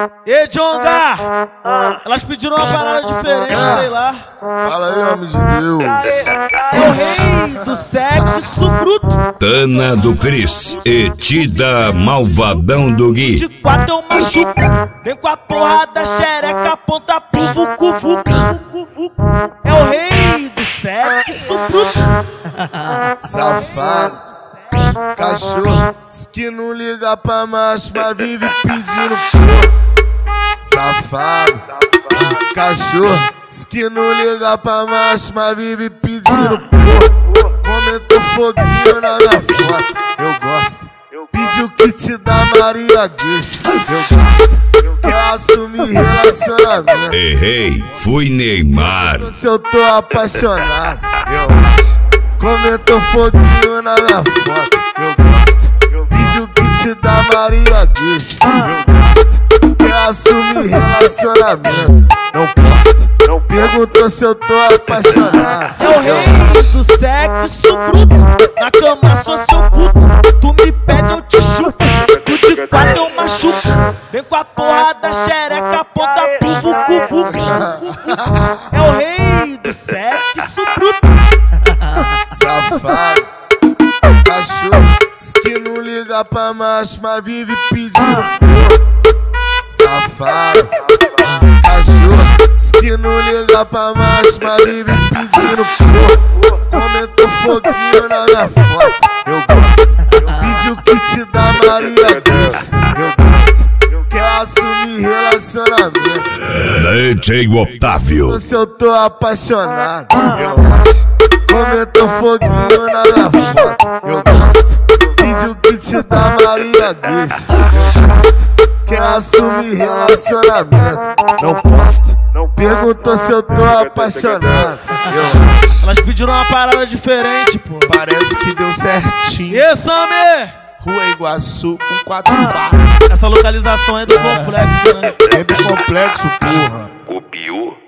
Ei, Djonga! Elas pediram uma parada diferente, sei lá. Fala aí, homem de Deus. É o rei do sexo bruto. Tana do Cris e Tida Malvadão do Gui. De quatro eu machuco. Vem com a porrada, xereca, aponta pro vucu-vucu. É o rei do sexo bruto. Safado, cachorro, diz que não liga pra macho, mas vive pedindo porra. Safado, cachorro, diz que não liga pra macho, mas vive pedindo porra. Comentou foguinho na minha foto, eu gosto. Pediu kit da Maria Gueixa, eu gosto. Quer assumir relacionamento. Errei, fui Neymar. Se eu tô apaixonado, eu acho. Comentou foguinho na minha foto, eu gosto. Pediu kit da Maria Gueixa, eu gosto. Quer assumir relacionamento, não posto. Perguntou se eu tô apaixonado. É o rei do sexo bruto. Na cama sou seu puto. Tu me pede, eu te chupo. Tu de quatro eu machuco. Vem com a porrada, xereca, aponta pro vucu-vucu. É o rei do sexo bruto. Safado, cachorro, diz que não liga pra macho, mas vive pedindo porra. Safado, cachorro, diz que não liga pra macho, mas vive pedindo porra. Comentou foguinho na minha foto, eu gosto. Pediu kit da Maria Gueixa, eu gosto. Quer assumir relacionamento. DJ Otávio. Se eu tô apaixonado, eu acho. Comentou foguinho na minha foto, eu gosto. Pediu kit da Maria Gueixa, eu gosto. Quer assumir relacionamento, não posto. Perguntou se eu tô apaixonado, eu acho. Elas pediram uma parada diferente, pô. Parece que deu certinho. E Samir? Rua Iguaçu, 144. Essa localização é do complexo, né? É do complexo, porra. Copiou?